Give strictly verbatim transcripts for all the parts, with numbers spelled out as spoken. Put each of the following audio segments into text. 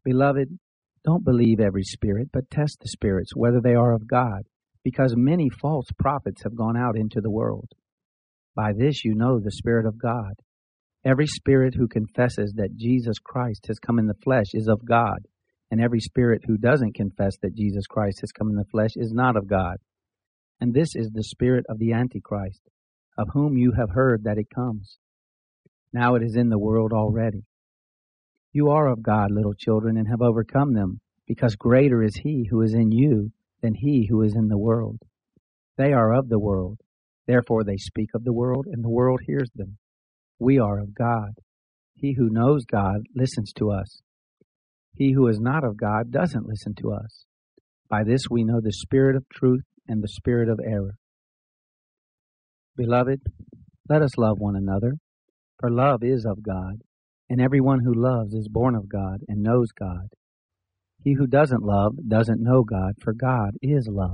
Beloved, don't believe every spirit, but test the spirits, whether they are of God, because many false prophets have gone out into the world. By this you know the Spirit of God. Every spirit who confesses that Jesus Christ has come in the flesh is of God, and every spirit who doesn't confess that Jesus Christ has come in the flesh is not of God. And this is the spirit of the Antichrist, of whom you have heard that it comes. Now it is in the world already. You are of God, little children, and have overcome them, because greater is he who is in you than he who is in the world. They are of the world, therefore they speak of the world, and the world hears them. We are of God. He who knows God listens to us. He who is not of God doesn't listen to us. By this we know the spirit of truth and the spirit of error. Beloved, let us love one another, for love is of God, and everyone who loves is born of God and knows God. He who doesn't love doesn't know God, for God is love.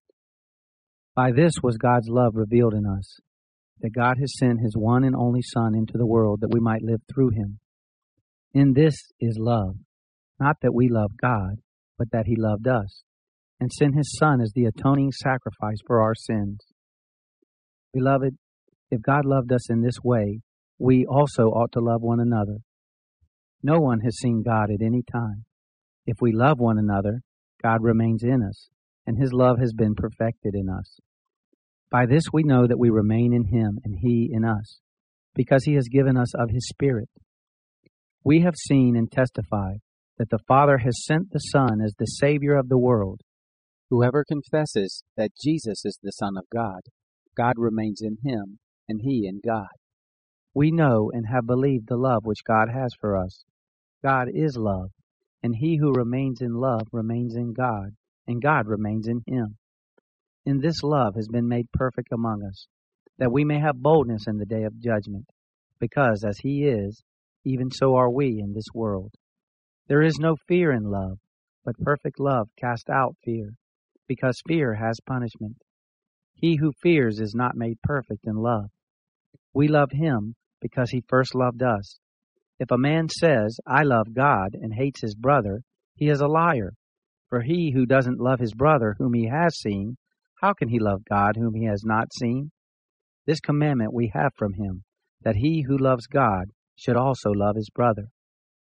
By this was God's love revealed in us, that God has sent his one and only Son into the world that we might live through him. In this is love, not that we love God, but that he loved us, and sent his Son as the atoning sacrifice for our sins. Beloved, if God loved us in this way, we also ought to love one another. No one has seen God at any time. If we love one another, God remains in us, and his love has been perfected in us. By this we know that we remain in him and he in us, because he has given us of his Spirit. We have seen and testified that the Father has sent the Son as the Savior of the world. Whoever confesses that Jesus is the Son of God, God remains in him and he in God. We know and have believed the love which God has for us. God is love, and he who remains in love remains in God, and God remains in him. In this love has been made perfect among us, that we may have boldness in the day of judgment, because as he is, even so are we in this world. There is no fear in love, but perfect love casts out fear, because fear has punishment. He who fears is not made perfect in love. We love him because he first loved us. If a man says, I love God, and hates his brother, he is a liar. For he who doesn't love his brother whom he has seen, how can he love God whom he has not seen? This commandment we have from him, that he who loves God should also love his brother.